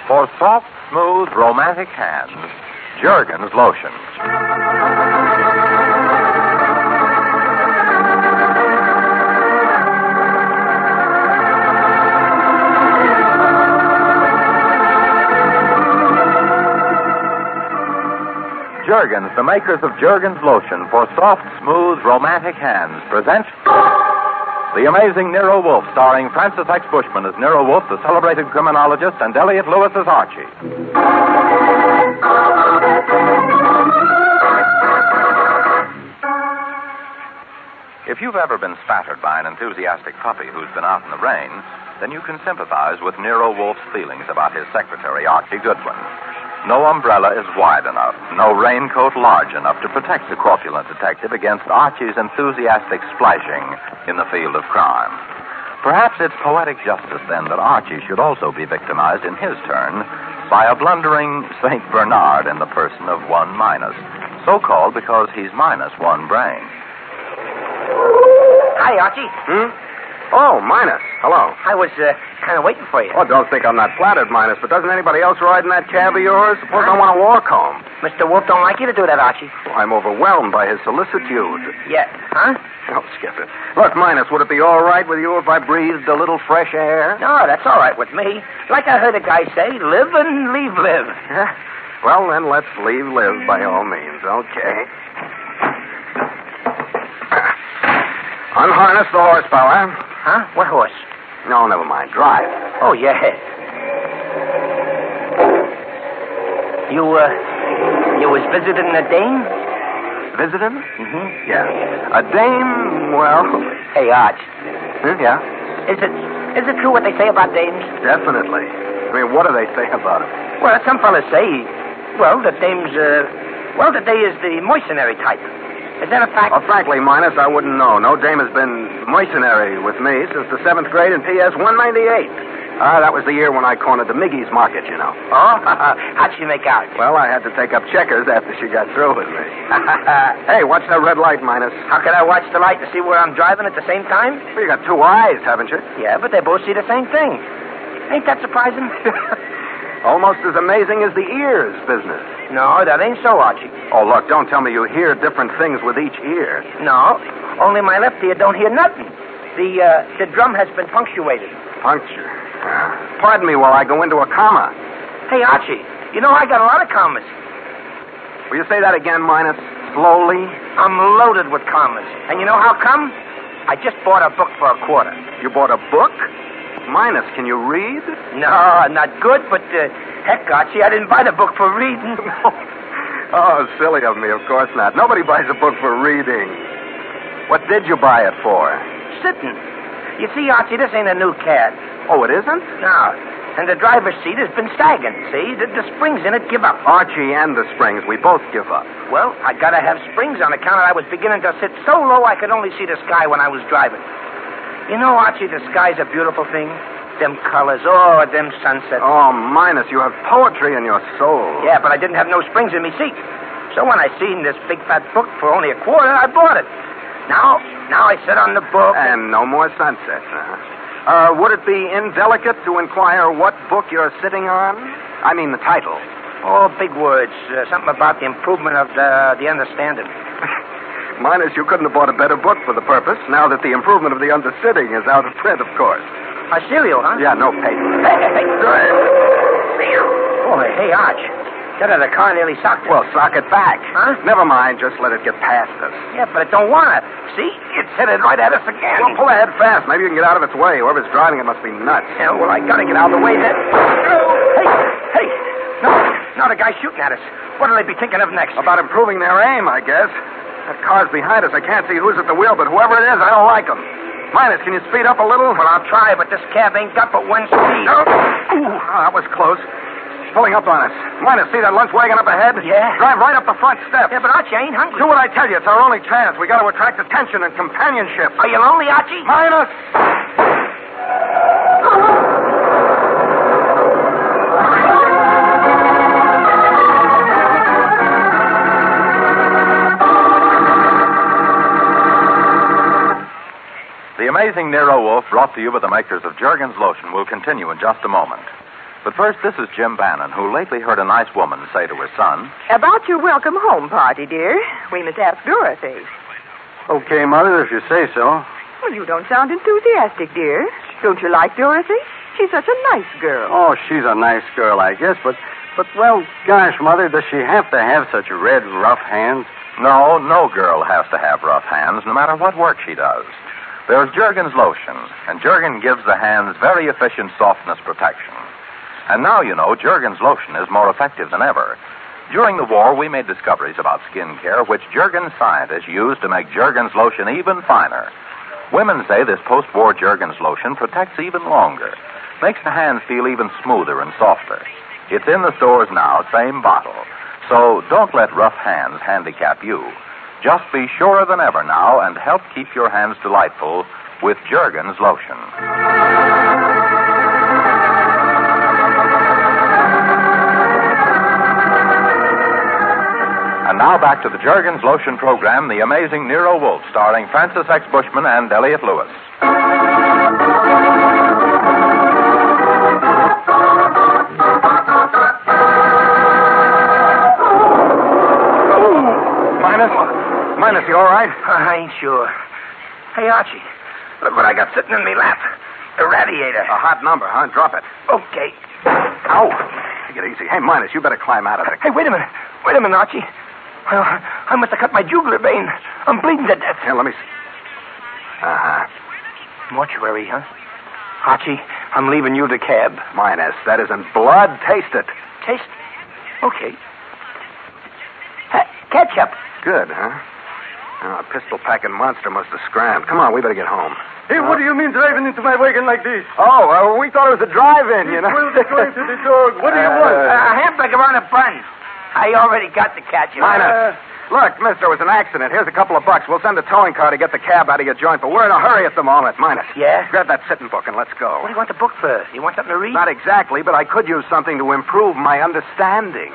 For soft, smooth, romantic hands, Jergens Lotion. Jergens, the makers of Jergens Lotion for soft, smooth, romantic hands, present The Amazing Nero Wolfe, starring Francis X. Bushman as Nero Wolfe, the celebrated criminologist, and Elliot Lewis as Archie. If you've ever been spattered by an enthusiastic puppy who's been out in the rain, then you can sympathize with Nero Wolfe's feelings about his secretary, Archie Goodwin. No umbrella is wide enough, no raincoat large enough to protect the corpulent detective against Archie's enthusiastic splashing in the field of crime. Perhaps it's poetic justice, then, that Archie should also be victimized in his turn by a blundering St. Bernard in the person of one Minus, so called because he's minus one brain. Hi, Archie. Oh, Minus. Hello. I was kind of waiting for you. Oh, don't think I'm not flattered, Minus, but doesn't anybody else ride in that cab of yours? Suppose I want to walk home. Mr. Wolf don't like you to do that, Archie. Oh, I'm overwhelmed by his solicitude. Yeah. Huh? Oh, skip it. Look, Minus, would it be all right with you if I breathed a little fresh air? No, that's all right with me. Like I heard a guy say, live and leave live. Well, then, let's leave live by all means. Okay. Unharness the horsepower. Huh? What horse? No, never mind. Drive. Oh, yeah. You was visiting a dame? Visiting? Mm-hmm. Yeah. A dame, well... Hey, Arch. Yeah? Is it true what they say about dames? Definitely. I mean, what do they say about it? Well, some fellas say, that dames, that they is the mercenary type. Is that a fact? Well, frankly, Minus, I wouldn't know. No dame has been mercenary with me since the 7th grade in PS 198. That was the year when I cornered the Miggy's market, you know. Oh? How'd she make out? Well, I had to take up checkers after she got through with me. Hey, watch that red light, Minus. How can I watch the light to see where I'm driving at the same time? Well, you got two eyes, haven't you? Yeah, but they both see the same thing. Ain't that surprising? Almost as amazing as the ears business. No, that ain't so, Archie. Oh, look, don't tell me you hear different things with each ear. No, only my left ear don't hear nothing. The drum has been punctuated. Puncture? Pardon me while I go into a comma. Hey, Archie, you know I got a lot of commas. Will you say that again, Minus? Slowly? I'm loaded with commas. And you know how come? I just bought a book for $25. You bought a book? Minus, can you read? No, not good, but heck, Archie, I didn't buy the book for reading. Oh, silly of me, of course not. Nobody buys a book for reading. What did you buy it for? Sitting. You see, Archie, this ain't a new cab. Oh, it isn't? No. And the driver's seat has been sagging, see? The springs in it give up. Archie and the springs, we both give up. Well, I gotta have springs on account of I was beginning to sit so low I could only see the sky when I was driving. You know, Archie, the sky's a beautiful thing. Them colors, them sunsets. Oh, Minus, you have poetry in your soul. Yeah, but I didn't have no springs in me seat. So when I seen this big fat book for only $25, I bought it. Now I sit on the book. And no more sunsets, huh? Would it be indelicate to inquire what book you're sitting on? I mean the title. Oh, big words. Something about the improvement of the understanding. Minus, you couldn't have bought a better book for the purpose, now that the improvement of the undersitting is out of print, of course. A cereal, huh? Yeah, no paper. Hey. Oh, hey, Arch. That other car nearly socked it. Well, sock it back. Huh? Never mind, just let it get past us. Yeah, but it don't want it. See? It's headed right at us again. Well, pull ahead fast. Maybe you can get out of its way. Whoever's driving it must be nuts. Yeah, well, I gotta get out of the way then. Hey. No, the guy's shooting at us. What'll they be thinking of next? About improving their aim, I guess. That car's behind us. I can't see who's at the wheel, but whoever it is, I don't like him. Minus, can you speed up a little? Well, I'll try, but this cab ain't got but one speed. No. Ooh, that was close. It's pulling up on us. Minus, see that lunch wagon up ahead? Yeah. Drive right up the front steps. Yeah, but Archie, I ain't hungry. Do what I tell you. It's our only chance. We got to attract attention and companionship. Are you lonely, Archie? Minus! The Amazing Nero Wolfe, brought to you by the makers of Jergens Lotion, will continue in just a moment. But first, this is Jim Bannon, who lately heard a nice woman say to her son, About your welcome home party, dear. We must ask Dorothy. Okay, Mother, if you say so. Well, you don't sound enthusiastic, dear. Don't you like Dorothy? She's such a nice girl. Oh, she's a nice girl, I guess, but well, gosh, Mother, does she have to have such red, rough hands? No, no girl has to have rough hands, no matter what work she does. There's Jergens lotion, and Jergens gives the hands very efficient softness protection. And now, you know, Jergens lotion is more effective than ever. During the war, we made discoveries about skin care, which Jergens scientists used to make Jergens lotion even finer. Women say this post-war Jergens lotion protects even longer, makes the hands feel even smoother and softer. It's in the stores now, same bottle. So don't let rough hands handicap you. Just be surer than ever now and help keep your hands delightful with Jergens lotion. And now back to the Jergens lotion program, The Amazing Nero Wolfe, starring Francis X. Bushman and Elliott Lewis. Minus, you all right? I ain't sure. Hey, Archie, look what I got sitting in my lap. A radiator. A hot number, huh? Drop it. Okay. Ow. Take it easy. Hey, Minus, you better climb out of it. Hey, wait a minute. Wait a minute, Archie. Well, I must have cut my jugular vein. I'm bleeding to death. Here, let me see. Uh-huh. Mortuary, huh? Archie, I'm leaving you the cab. Minus, that isn't blood. Taste it. Taste? Okay. Ketchup. Good, huh? Oh, a pistol-packing monster must have scrammed. Come on, we better get home. Hey, what do you mean driving into my wagon like this? Oh, we thought it was a drive-in, you know. We'll be going to the dog. What do you want? A hamburger on a bun. I already got the ketchup. Minus. Look, mister, it was an accident. Here's a couple of bucks. We'll send a towing car to get the cab out of your joint, but we're in a hurry at the moment. Minus. Yeah? Grab that sitting book and let's go. What do you want the book for? You want something to read? Not exactly, but I could use something to improve my understanding.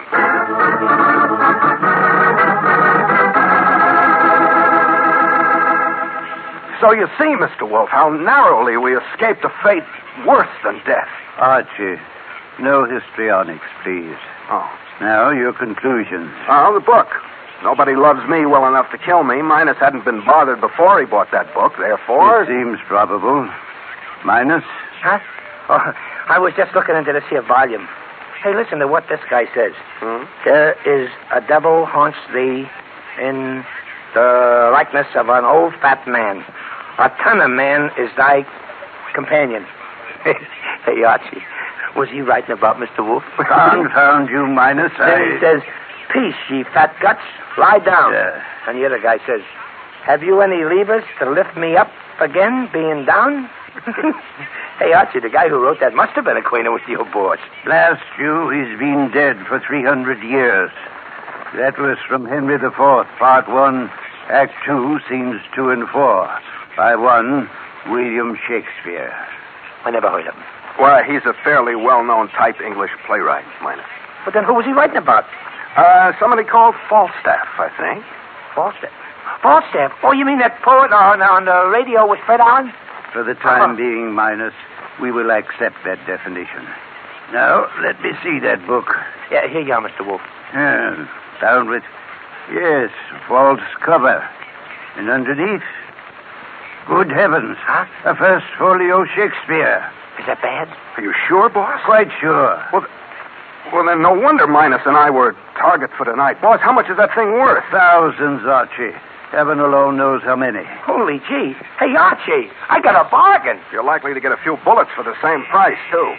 So you see, Mr. Wolfe, how narrowly we escaped a fate worse than death. Archie, no histrionics, please. Oh. Now, your conclusions. Oh, the book. Nobody loves me well enough to kill me. Minus hadn't been bothered before he bought that book, therefore... It seems probable. Minus? Huh? Oh, I was just looking into this here volume. Hey, listen to what this guy says. There is a devil haunts thee in the likeness of an old fat man. A ton of man is thy companion. Hey, Archie, was he writing about Mr. Wolfe? Confound you, Minus. Then he says, peace, ye fat guts, lie down. Yeah. And the other guy says, have you any levers to lift me up again, being down? Hey, Archie, the guy who wrote that must have been acquainted with your boss. Blast you, he's been dead for 300 years. That was from Henry IV, Part 1, Act 2, Scenes 2 and 4. By 1, William Shakespeare. I never heard of him. Well, he's a fairly well-known type English playwright, Minus. But then who was he writing about? Somebody called Falstaff, I think. Falstaff? Falstaff? Oh, you mean that poet on the radio with Fred Allen? For the time being, Minus, we will accept that definition. Now, let me see that book. Yeah, here you are, Mr. Wolfe. Yeah, down with... Yes, false cover. And underneath... Good heavens. Huh? A first folio Shakespeare. Is that bad? Are you sure, boss? Quite sure. Well, then no wonder Minus and I were targets for tonight. Boss, how much is that thing worth? Thousands, Archie. Heaven alone knows how many. Holy gee. Hey, Archie, I got a bargain. You're likely to get a few bullets for the same price, too.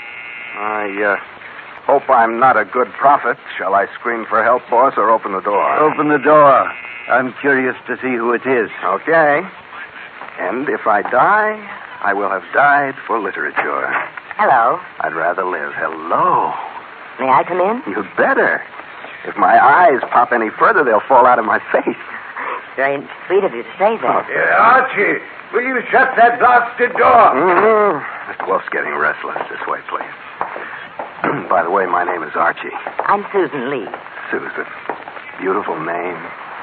I hope I'm not a good prophet. Shall I scream for help, boss, or open the door? Open the door. I'm curious to see who it is. Okay. And if I die, I will have died for literature. Hello. I'd rather live. Hello. May I come in? You'd better. If my eyes pop any further, they'll fall out of my face. Very sweet of you to say that. Archie, will you shut that blasted door? Mm-hmm. Mr. Wolf's getting restless. This way, please. By the way, my name is Archie. I'm Susan Lee. Susan. Beautiful name.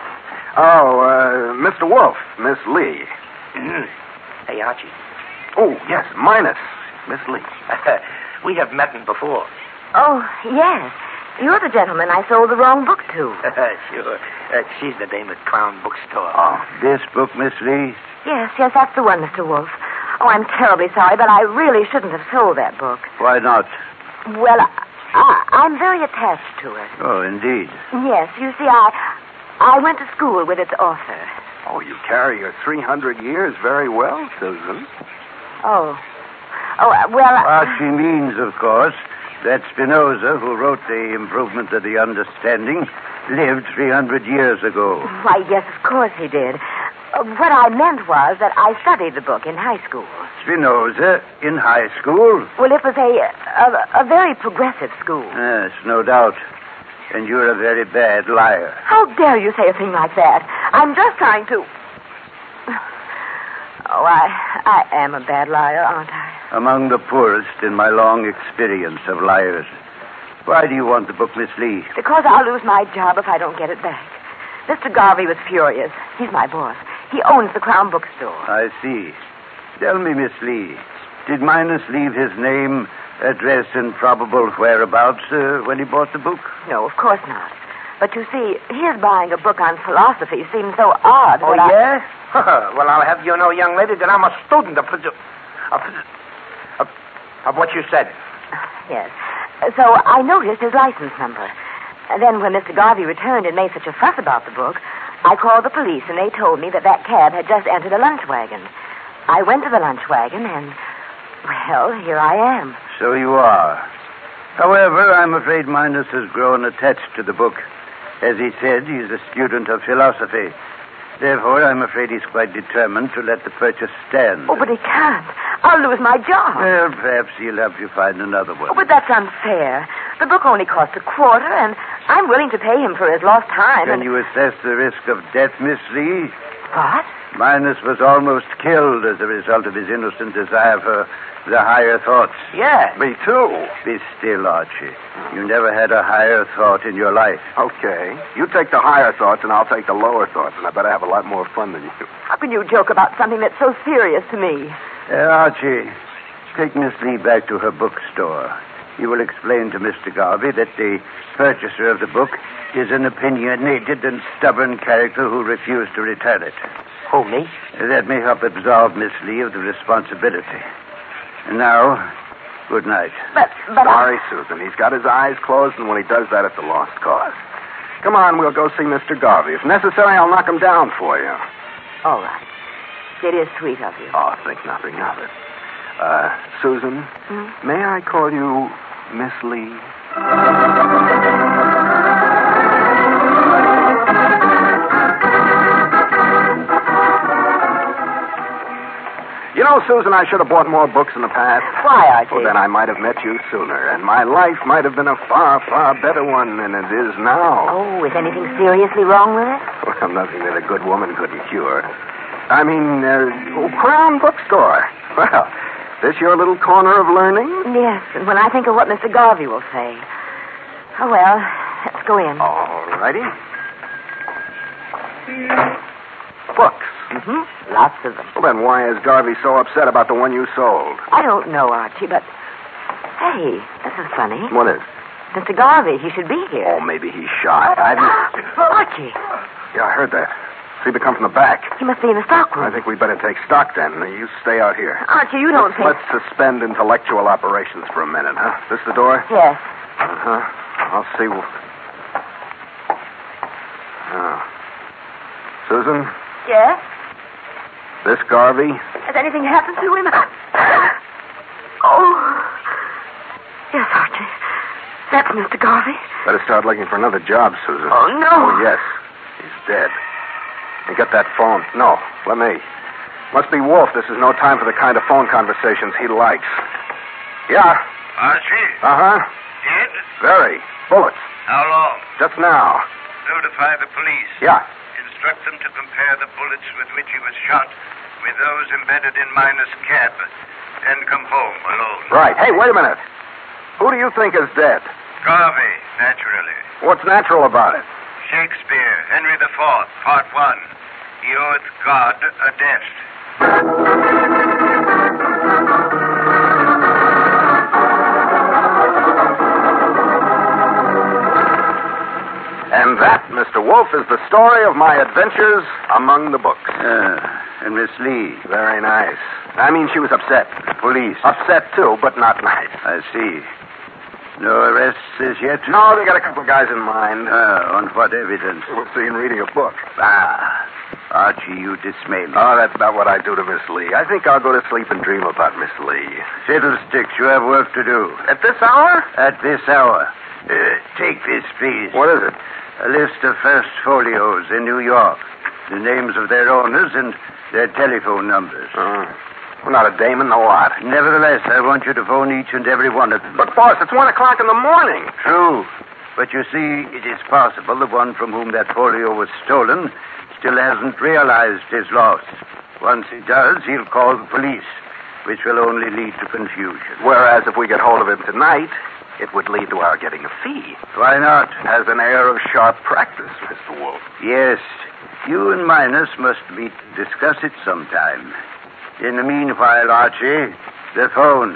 Oh, Mr. Wolf, Miss Lee. Hey, Archie. Oh, yes, Minus. Miss Lee. We have met before. Oh, yes. You're the gentleman I sold the wrong book to. Sure. She's the dame at Crown Bookstore. Oh, this book, Miss Lee? Yes, that's the one, Mr. Wolf. Oh, I'm terribly sorry, but I really shouldn't have sold that book. Why not? Well, I'm very attached to it. Oh, indeed. Yes, you see, I went to school with its author. Oh, you carry your 300 years very well, Susan. Oh, well... She means, of course, that Spinoza, who wrote The Improvement of the Understanding, lived 300 years ago. Why, yes, of course he did. What I meant was that I studied the book in high school. Spinoza in high school? Well, it was a very progressive school. Yes, no doubt. And you're a very bad liar. How dare you say a thing like that? I'm just trying to... Oh, I am a bad liar, aren't I? Among the poorest in my long experience of liars. Why do you want the book, Miss Lee? Because I'll lose my job if I don't get it back. Mr. Garvey was furious. He's my boss. He owns the Crown Bookstore. I see. Tell me, Miss Lee, did Minos leave his name, address, and probable whereabouts when he bought the book? No, of course not. But you see, his buying a book on philosophy seems so odd. Oh, yeah? Well, I'll have you know, young lady, that I'm a student of what you said. Yes. So I noticed his license number. And then when Mr. Garvey returned and made such a fuss about the book, I called the police, and they told me that cab had just entered a lunch wagon. I went to the lunch wagon, and, well, here I am. So you are. However, I'm afraid Minos has grown attached to the book. As he said, he's a student of philosophy. Therefore, I'm afraid he's quite determined to let the purchase stand. Oh, but he can't. I'll lose my job. Well, perhaps he'll help you find another one. Oh, but that's unfair. The book only cost $25, and I'm willing to pay him for his lost time. Can you assess the risk of death, Miss Lee? What? Minos was almost killed as a result of his innocent desire for the higher thoughts. Yeah. Me too. Be still, Archie. You never had a higher thought in your life. Okay. You take the higher thoughts, and I'll take the lower thoughts, and I better have a lot more fun than you. How can you joke about something that's so serious to me? Archie, take Miss Lee back to her bookstore. You will explain to Mr. Garvey that the purchaser of the book is an opinionated and stubborn character who refused to return it. Who, me? That may help absolve Miss Lee of the responsibility. And now, good night. But Sorry, Susan. He's got his eyes closed, and when he does that, it's a lost cause. Come on, we'll go see Mr. Garvey. If necessary, I'll knock him down for you. All right. It is sweet of you. Oh, think nothing of it. Susan, may I call you Miss Lee? You know, Susan, I should have bought more books in the past. Why, Archie? Well, then I might have met you sooner, and my life might have been a far, far better one than it is now. Oh, is anything seriously wrong with it? Well, nothing that a good woman couldn't cure. I mean, Crown Bookstore. Well, this your little corner of learning? Yes, and when I think of what Mr. Garvey will say. Oh, well, let's go in. All righty. Books. Mm-hmm. Lots of them. Well, then why is Garvey so upset about the one you sold? I don't know, Archie, but... Hey, this is funny. What is? Mr. Garvey, he should be here. Oh, maybe he's shy. Archie. Yeah, I heard that. Seemed to come from the back. He must be in the stockroom. I think we'd better take stock then. You stay out here. Archie, you don't think... Let's suspend intellectual operations for a minute, huh? This the door? Yes. Uh-huh. I'll see. Susan? Yes? This Garvey? Has anything happened to him? Oh. Yes, Archie. That's Mr. Garvey. Better start looking for another job, Susan. Oh, no. Oh, yes. He's dead. And get that phone. No, let me. Must be Wolf. This is no time for the kind of phone conversations he likes. Yeah. Archie? Uh-huh. Dead? Very. Bullets. How long? Just now. Notify the police. Yeah. Instruct them to compare the bullets with which he was shot with those embedded in Miner's cab. Then come home alone. Right. Hey, wait a minute. Who do you think is dead? Garvey, naturally. What's natural about it? Shakespeare, Henry IV, Part 1. He oweth God a debt. And that, Mr. Wolf, is the story of my adventures among the books. And Miss Lee? Very nice. I mean, she was upset. Police? Upset, too, but not nice. I see. No arrests as yet? No, they got a couple of guys in mind. On what evidence? We'll see in reading a book. Archie, you dismay me. Oh, that's not what I do to Miss Lee. I think I'll go to sleep and dream about Miss Lee. Fiddlesticks, you have work to do. At this hour? At this hour. Take this, please. What is it? A list of first folios in New York. The names of their owners and their telephone numbers. Well, not a Damon, no lot. Nevertheless, I want you to phone each and every one of them. But, boss, it's 1 o'clock in the morning. True. But you see, it is possible the one from whom that folio was stolen still hasn't realized his loss. Once he does, he'll call the police, which will only lead to confusion. Whereas if we get hold of him tonight, it would lead to our getting a fee. Why not? Has an air of sharp practice, Mr. Wolf. Yes. You and Minus must meet to discuss it sometime. In the meanwhile, Archie, the phone.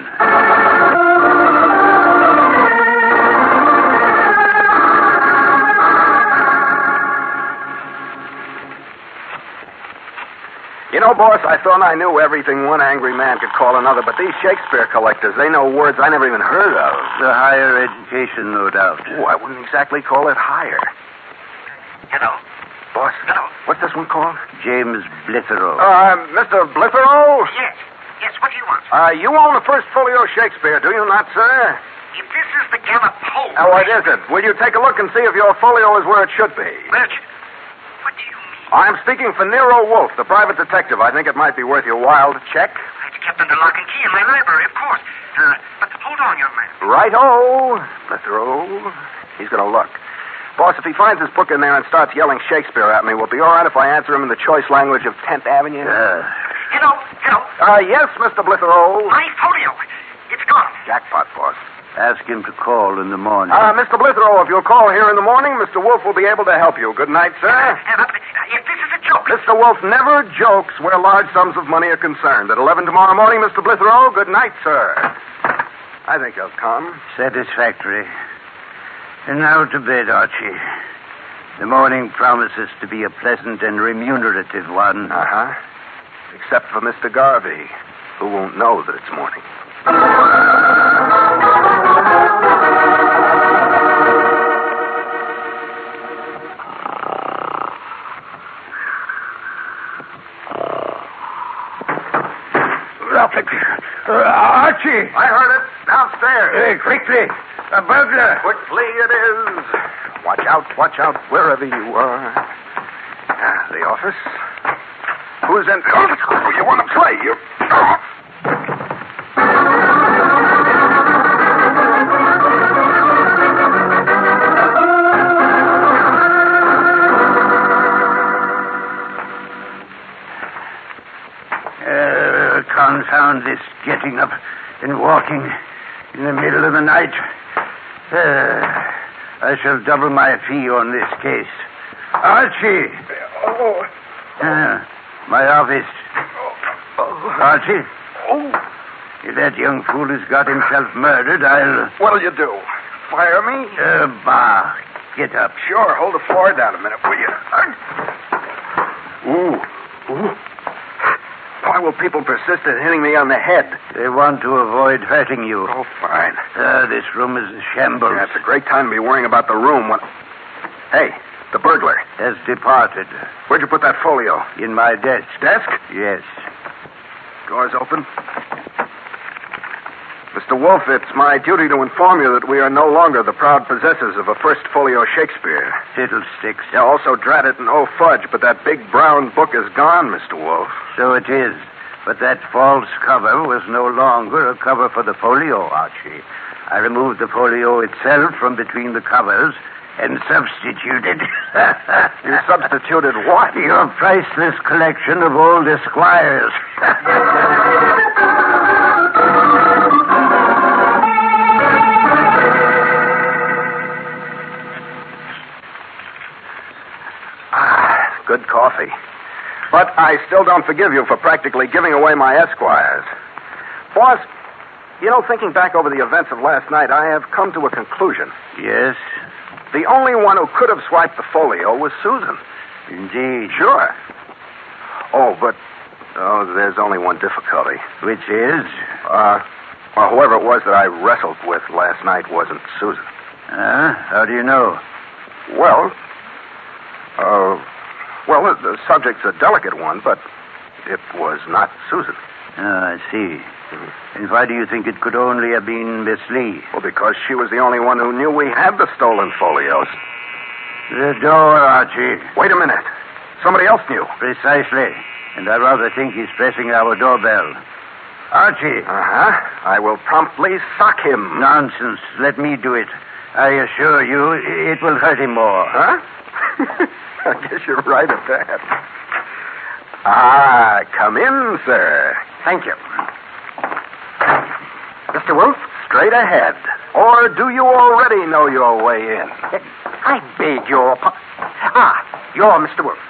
You know, boss, I thought I knew everything one angry man could call another, but these Shakespeare collectors, they know words I never even heard of. The higher education, no doubt. Oh, I wouldn't exactly call it higher. Hello. Boss? Hello. What's this one called? James Blitherow. Mr. Blitherow? Yes. Yes, what do you want? You own the first folio Shakespeare, do you not, sir? If this is the Gallup poll... What is it? Will you take a look and see if your folio is where it should be? Birch, what do you mean? I'm speaking for Nero Wolf, the private detective. I think it might be worth your while to check. It's kept under lock and key in my library, of course. But hold on, young man. Righto, Blitherow. He's going to look. Boss, if he finds his book in there and starts yelling Shakespeare at me, will it be all right if I answer him in the choice language of 10th Avenue? Hello. Yes, Mr. Blitherow. My folio. It's gone. Jackpot, boss. Ask him to call in the morning. Mr. Blitherow, if you'll call here in the morning, Mr. Wolf will be able to help you. Good night, sir. If this is a joke... Mr. Wolf never jokes where large sums of money are concerned. At 11 tomorrow morning, Mr. Blitherow, good night, sir. I think he'll come. Satisfactory. And now to bed, Archie. The morning promises to be a pleasant and remunerative one. Except for Mr. Garvey, who won't know that it's morning. Archie! I heard it. Downstairs. Quickly! A burglar! Quickly it is. Watch out, wherever you are. The office. Who's in? Oh, you want to play, you? Confound this getting up and walking in the middle of the night. I shall double my fee on this case. Archie! My office. Archie? If that young fool has got himself murdered, I'll... What'll you do? Fire me? Bah. Get up. Sure. Hold the floor down a minute, will you? Ooh. Why will people persist in hitting me on the head? They want to avoid hurting you. Oh, fine. This room is a shambles. Yeah, it's a great time to be worrying about the room when... Hey, the burglar. Has departed. Where'd you put that folio? In my desk. Desk? Yes. Doors open. Mr. Wolf, it's my duty to inform you that we are no longer the proud possessors of a first folio Shakespeare. Fiddlesticks. Yeah, also drat it and oh fudge, but that big brown book is gone, Mr. Wolf. So it is. But that false cover was no longer a cover for the folio, Archie. I removed the folio itself from between the covers and substituted... You substituted what? Your priceless collection of old Esquires. Good coffee. But I still don't forgive you for practically giving away my Esquires. Boss, you know, thinking back over the events of last night, I have come to a conclusion. Yes? The only one who could have swiped the folio was Susan. Indeed. Sure. Oh, but there's only one difficulty. Which is? Well, whoever it was that I wrestled with last night wasn't Susan. How do you know? Well, the subject's a delicate one, but it was not Susan. I see. And why do you think it could only have been Miss Lee? Well, because she was the only one who knew we had the stolen folios. The door, Archie. Wait a minute. Somebody else knew. Precisely. And I rather think he's pressing our doorbell. Archie. Uh-huh. I will promptly sock him. Nonsense. Let me do it. I assure you, it will hurt him more. Huh? I guess you're right at that. Come in, sir. Thank you. Mr. Wolf? Straight ahead. Or do you already know your way in? I beg your you're Mr. Wolf.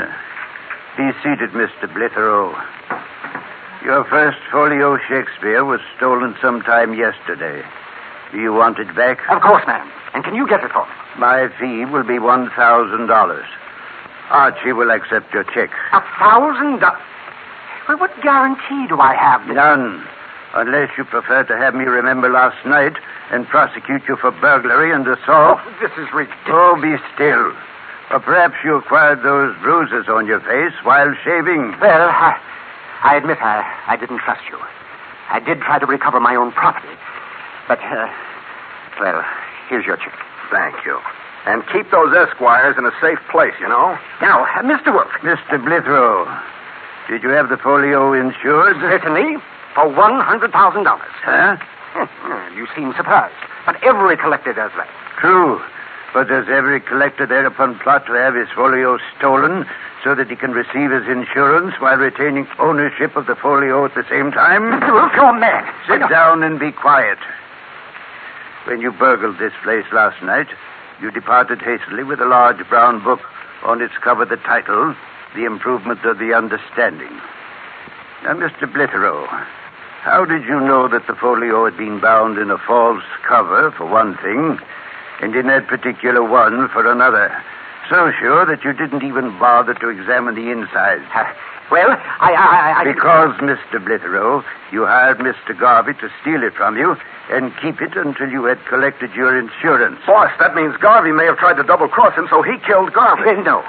Be seated, Mr. Blitherow. Your first folio Shakespeare was stolen sometime yesterday. Do you want it back? Of course, ma'am. And can you get it for me? My fee will be $1,000. Archie will accept your check. $1,000? Well, what guarantee do I have? None. Unless you prefer to have me remember last night and prosecute you for burglary and assault. Oh, this is ridiculous. Oh, be still. Or perhaps you acquired those bruises on your face while shaving. Well, I admit I didn't trust you. I did try to recover my own property. But, here's your check. Thank you. And keep those Esquires in a safe place, you know. Now, Mr. Wolf. Mr. Blitherow, did you have the folio insured? Certainly, for $100,000. Huh? You seem surprised. But every collector does that. True. But does every collector thereupon plot to have his folio stolen so that he can receive his insurance while retaining ownership of the folio at the same time? Mr. Wolf, you're mad. Sit down and be quiet. When you burgled this place last night, you departed hastily with a large brown book. On its cover the title, The Improvement of the Understanding. Now, Mr. Blitherow, how did you know that the folio had been bound in a false cover, for one thing, and in that particular one for another? So sure that you didn't even bother to examine the inside. Well, I... Because, Mr. Blitherow, you hired Mr. Garvey to steal it from you and keep it until you had collected your insurance. Boss, that means Garvey may have tried to double-cross him, so he killed Garvey. No,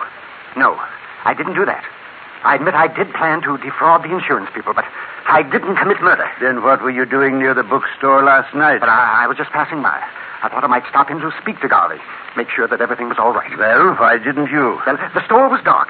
I didn't do that. I admit I did plan to defraud the insurance people, but I didn't commit murder. Then what were you doing near the bookstore last night? But I was just passing by. I thought I might stop in to speak to Garvey, make sure that everything was all right. Well, why didn't you? Well, the store was dark.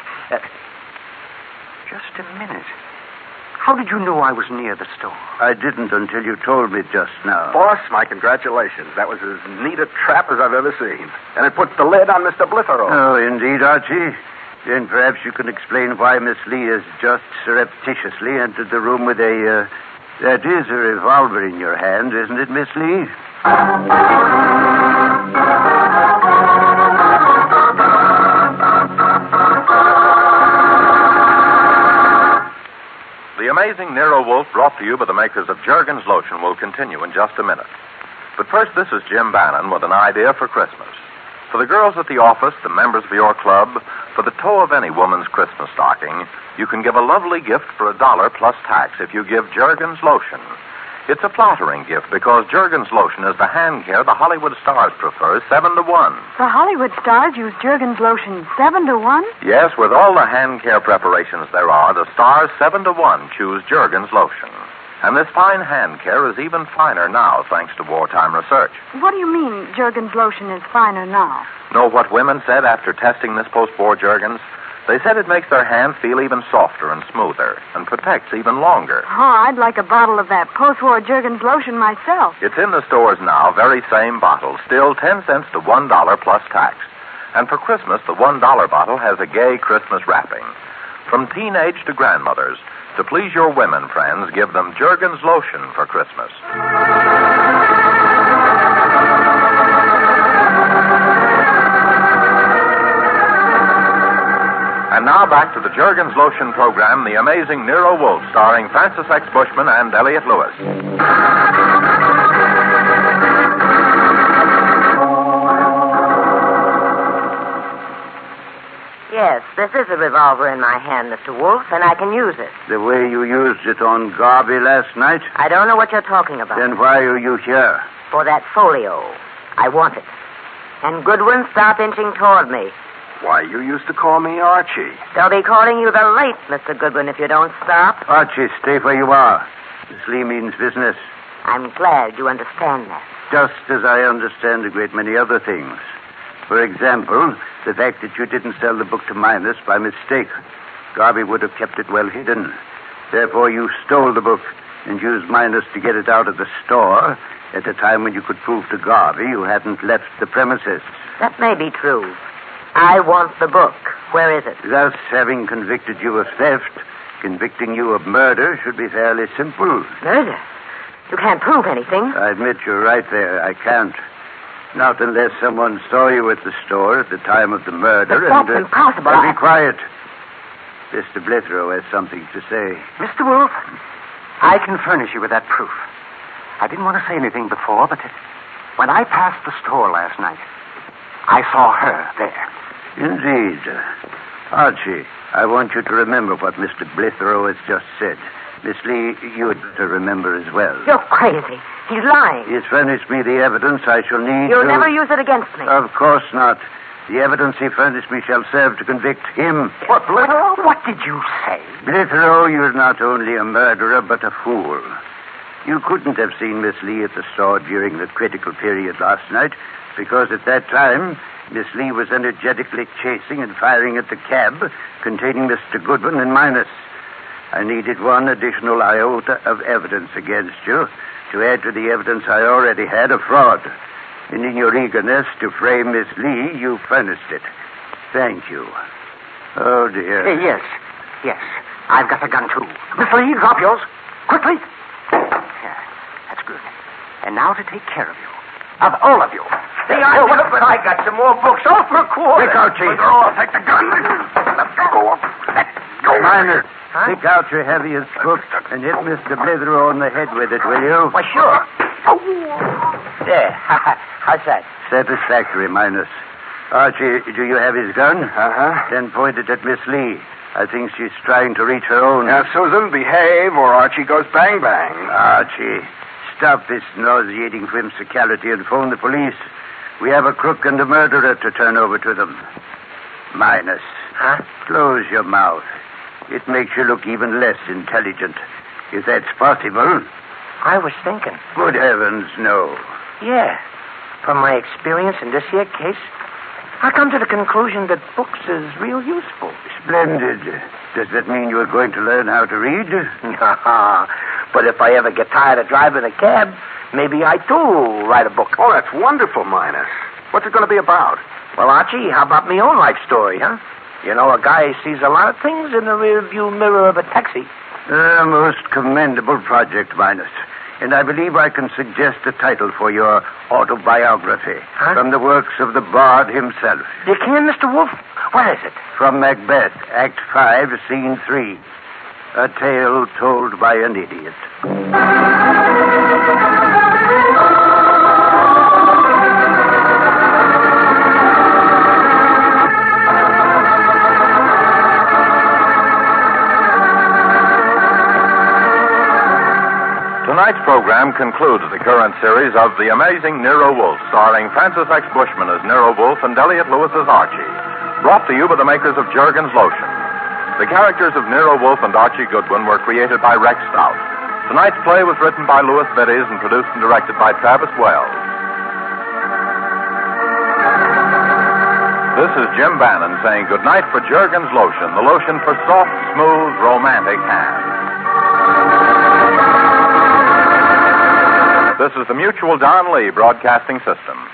Just a minute. How did you know I was near the store? I didn't until you told me just now. Boss, my congratulations. That was as neat a trap as I've ever seen. And it puts the lid on Mr. Blitherow. Oh, indeed, Archie. Then perhaps you can explain why Miss Lee has just surreptitiously entered the room with that is a revolver in your hand, isn't it, Miss Lee? The amazing Nero Wolf, brought to you by the makers of Jergens Lotion, will continue in just a minute. But first, this is Jim Bannon with an idea for Christmas. For the girls at the office, the members of your club, for the toe of any woman's Christmas stocking, you can give a lovely gift for $1 plus tax if you give Jergens Lotion. It's a flattering gift because Jergens Lotion is the hand care the Hollywood stars prefer 7-1. The Hollywood stars use Jergens Lotion 7-1? Yes, with all the hand care preparations there are, the stars 7-1 choose Jergens Lotion. And this fine hand care is even finer now, thanks to wartime research. What do you mean Jergens Lotion is finer now? Know what women said after testing this post-war Jergens? They said it makes their hand feel even softer and smoother and protects even longer. Oh, I'd like a bottle of that post-war Jergens Lotion myself. It's in the stores now, very same bottle, still 10 cents to $1 plus tax. And for Christmas, the $1 bottle has a gay Christmas wrapping. From teenage to grandmothers, to please your women friends, give them Jergens Lotion for Christmas. And now back to the Jergens Lotion program, The Amazing Nero Wolf, starring Francis X. Bushman and Elliot Lewis. Yes, this is a revolver in my hand, Mr. Wolf, and I can use it. The way you used it on Garvey last night? I don't know what you're talking about. Then why are you here? For that folio. I want it. And Goodwin, stop inching toward me. Why, you used to call me Archie. They'll be calling you the late Mr. Goodwin if you don't stop. Archie, stay where you are. Miss Lee means business. I'm glad you understand that. Just as I understand a great many other things. For example, the fact that you didn't sell the book to Minus by mistake. Garvey would have kept it well hidden. Therefore, you stole the book and used Minus to get it out of the store at a time when you could prove to Garvey you hadn't left the premises. That may be true. I want the book. Where is it? Thus, having convicted you of theft, convicting you of murder should be fairly simple. Murder? You can't prove anything. I admit you're right there. I can't. Not unless someone saw you at the store at the time of the murder. But that's impossible. Be quiet. Mr. Blithero has something to say. Mr. Wolf, I can furnish you with that proof. I didn't want to say anything before, but when I passed the store last night, I saw her there. Indeed. Archie, I want you to remember what Mr. Blithero has just said. Miss Lee, you'd to remember as well. You're crazy. He's lying. He's furnished me the evidence I shall need You'll never use it against me. Of course not. The evidence he furnished me shall serve to convict him. What, Blithero? What did you say? Blithero, you're not only a murderer, but a fool. You couldn't have seen Miss Lee at the store during the critical period last night, because at that time, Miss Lee was energetically chasing and firing at the cab containing Mr. Goodwin and Minus. I needed one additional iota of evidence against you to add to the evidence I already had of fraud. And in your eagerness to frame Miss Lee, you furnished it. Thank you. Oh, dear. Yes. I've got the gun, too. Miss Lee, drop yours. Quickly. Yeah, that's good. And now to take care of you. Of all of you. Hey, but I got some more books. All for a quarter. Pick out, Chief. Take the gun. Let go. Let go. Minor, pick out your heaviest book and hit Mr. Blithero on the head with it, will you? Why, sure. There. How's that? Satisfactory, Minus. Archie, do you have his gun? Uh-huh. Then point it at Miss Lee. I think she's trying to reach her own. Now, Susan, behave or Archie goes bang-bang. Archie, stop this nauseating whimsicality and phone the police. We have a crook and a murderer to turn over to them. Minus. Huh? Close your mouth. It makes you look even less intelligent. If that's possible. I was thinking. Good heavens, no. Yeah. From my experience in this here case, I come to the conclusion that books is real useful. Splendid. Does that mean you're going to learn how to read? But if I ever get tired of driving a cab, maybe I, too, write a book. Oh, that's wonderful, Minus. What's it going to be about? Well, Archie, how about my own life story, huh? You know, a guy sees a lot of things in the rearview mirror of a taxi. A most commendable project, Minus. And I believe I can suggest a title for your autobiography. Huh? From the works of the Bard himself. You can, Mr. Wolf? What is it? From Macbeth, Act 5, Scene 3. A tale told by an idiot. Tonight's program concludes the current series of The Amazing Nero Wolfe, starring Francis X. Bushman as Nero Wolfe and Elliot Lewis as Archie. Brought to you by the makers of Jergens Lotion. The characters of Nero Wolfe and Archie Goodwin were created by Rex Stout. Tonight's play was written by Louis Biddies and produced and directed by Travis Wells. This is Jim Bannon saying goodnight for Jergens Lotion, the lotion for soft, smooth, romantic hands. This is the Mutual Don Lee Broadcasting System.